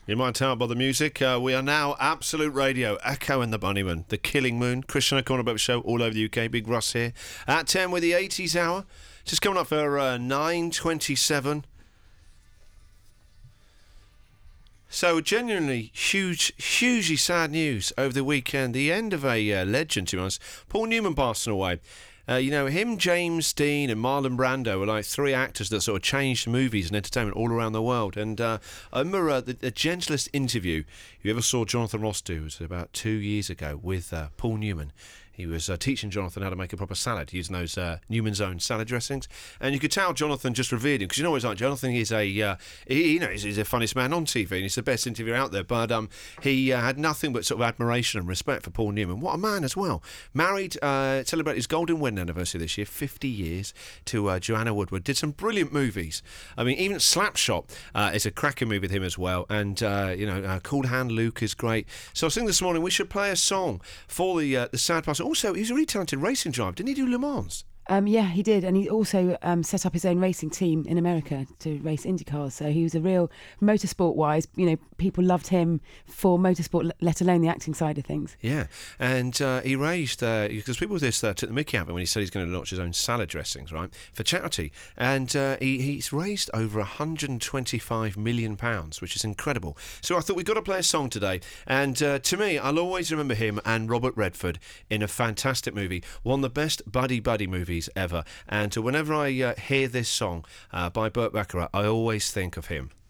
You might tell by the music. We are now Absolute Radio, Echo and the Bunnymen, The Killing Moon, Christian O'Connor Boat Show all over the UK. Big Russ here. At 10 with the 80s hour. Just coming up for 9:27. So genuinely hugely sad news over the weekend. The end of a legend, to be honest. Paul Newman passing away. Him, James Dean and Marlon Brando were like three actors that sort of changed movies and entertainment all around the world. And I remember the gentlest interview you ever saw Jonathan Ross do was about 2 years ago with Paul Newman. He was teaching Jonathan how to make a proper salad using those Newman's Own salad dressings, and you could tell Jonathan just revered him because you know what it's like. Jonathan is he's the funniest man on TV and he's the best interviewer out there. But he had nothing but sort of admiration and respect for Paul Newman. What a man as well. Married, celebrated his golden wedding anniversary this year, 50 years to Joanna Woodward. Did some brilliant movies. I mean, even Slapshot is a cracking movie with him as well. And Cool Hand Luke is great. So I was thinking this morning we should play a song for the sad passing. Also, he's a really talented racing driver. Didn't he do Le Mans? Yeah, he did, and he also set up his own racing team in America to race IndyCars. So he was a real motorsport-wise. People loved him for motorsport, let alone the acting side of things. Yeah, and he raised because people with this took the mickey out of him when he said he's going to launch his own salad dressings, right, for charity, and he's raised over £125 million, which is incredible. So I thought we've got to play a song today, and to me, I'll always remember him and Robert Redford in a fantastic movie, one of the best buddy movies ever. And whenever I hear this song by Burt Bacharach, I always think of him.